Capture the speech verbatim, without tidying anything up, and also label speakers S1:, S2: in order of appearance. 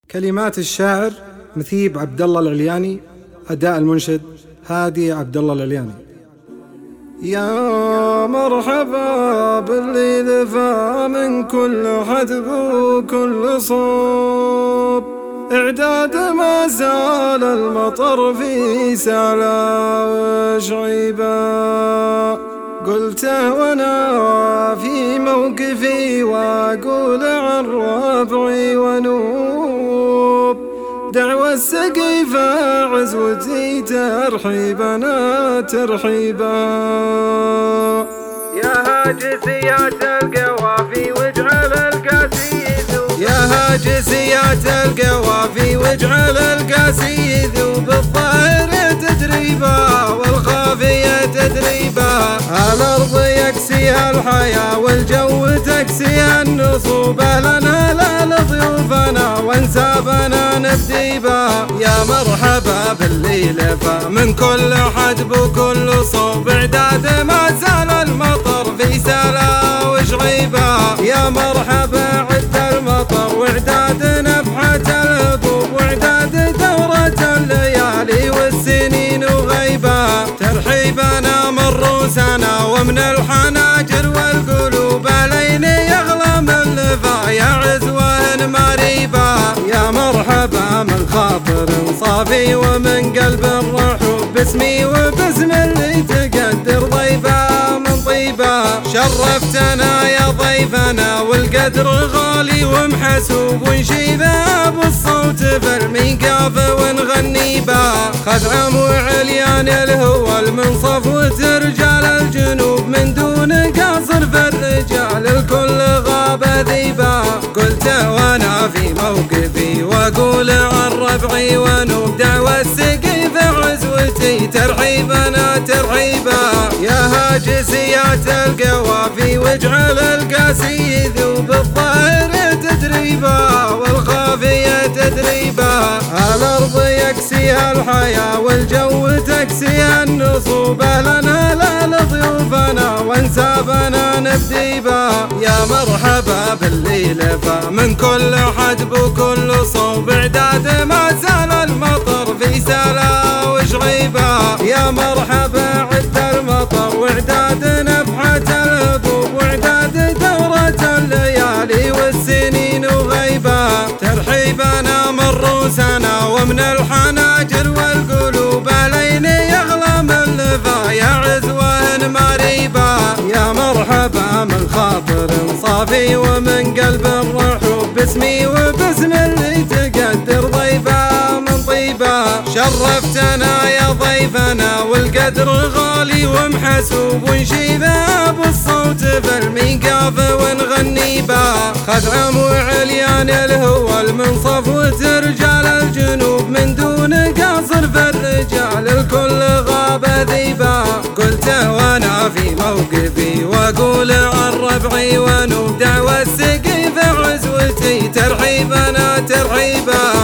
S1: كلمات الشاعر مثيب عبد الله العلياني، أداء المنشد هادي عبد الله العلياني.
S2: يا مرحبا باللي لفى من كل حدب وكل صوب، إعداد ما زال المطر في سعلا وشعيبا. قلته وانا في موقفي واقول عن ربعي ونوب، دعوى السقيفة عزوتي ترحيبنا ترحيبا.
S3: يا هاجسيات القوافي واجعل القاسي يذوب،
S2: يا هاجسيات القوافي واجعل القاسي يذوب، الظاهر تدريبا والخافية تدريبا. الأرض يكسيها الحياة والجو تكسيها النصوب، أهلنا لا لضيوفنا وانسابنا نبديبا. يا مرحبا باللي لفى من كل حدب وكل صوب، إعداد ما زال المطر في سلا وشعيبا. يا مرحبا عد المطر واعداد نفحة الهبوب، واعداد دورة الليالي والسنين وغيبا. ترحيبنا من روسنا ومن الحناجر والقلوب، علينا يغلى من لفا يا عزوة مريبا. يا مرحبا من خاطر صافي ومن قلب رحوب، باسمي وباسم اللي تقدر ضيفا من طيبا. شرفتنا يا ضيفنا والقدر غالي ومحسوب، ونشيذها بالصوت في الميقاف ونغني با. خدعم وعليان الهوى المنصف وترجال الجنوب، من دون قصر في الرجال الكل غاب ذيبا. قلته وانا في موقفي واقول عن ربعي ونوب، دعوى السقيفة عزوتي ترحيبنا ترحيبا. يا هاجسيات القوافي واجعل القاسي يذوب، الظاهر تدريبا والخافية تدريبا. الأرض يكسيها الحياة والجو تكسيها النصوب، أهلنا لا لضيوفنا وانسابنا نبديبا. يا مرحبا باللي لفى من كل حدب وكل صوب، إعداد ما زال المطر في سلا وشعيبا. يا مرحبا عد المطر واعداد نفحة الهبوب، واعداد دورة الليالي والسنين وغيبا. ترحيبنا من روسنا ومن الحناجر والقلوب، علينا يغلى من لفا يا عزوة مريبا. يا مرحبا من خاطر صافي ومن قلب رحوب، باسمي وباسم اللي تقدر ضيفا من طيبا. شرفتنا يا ضيفنا والقدر غالي ومحسوب، ونشيذها بالصوت في الميقاف ونغني با. خدعم وعليان الهوى المنصف وترجال الجنوب، من دون قصر في الرجال الكل غاب ذيبا. قلته وانا في موقفي واقول عن ربعي ونوب، دعوى السقيفة عزوتي ترحيبنا ترحيبا.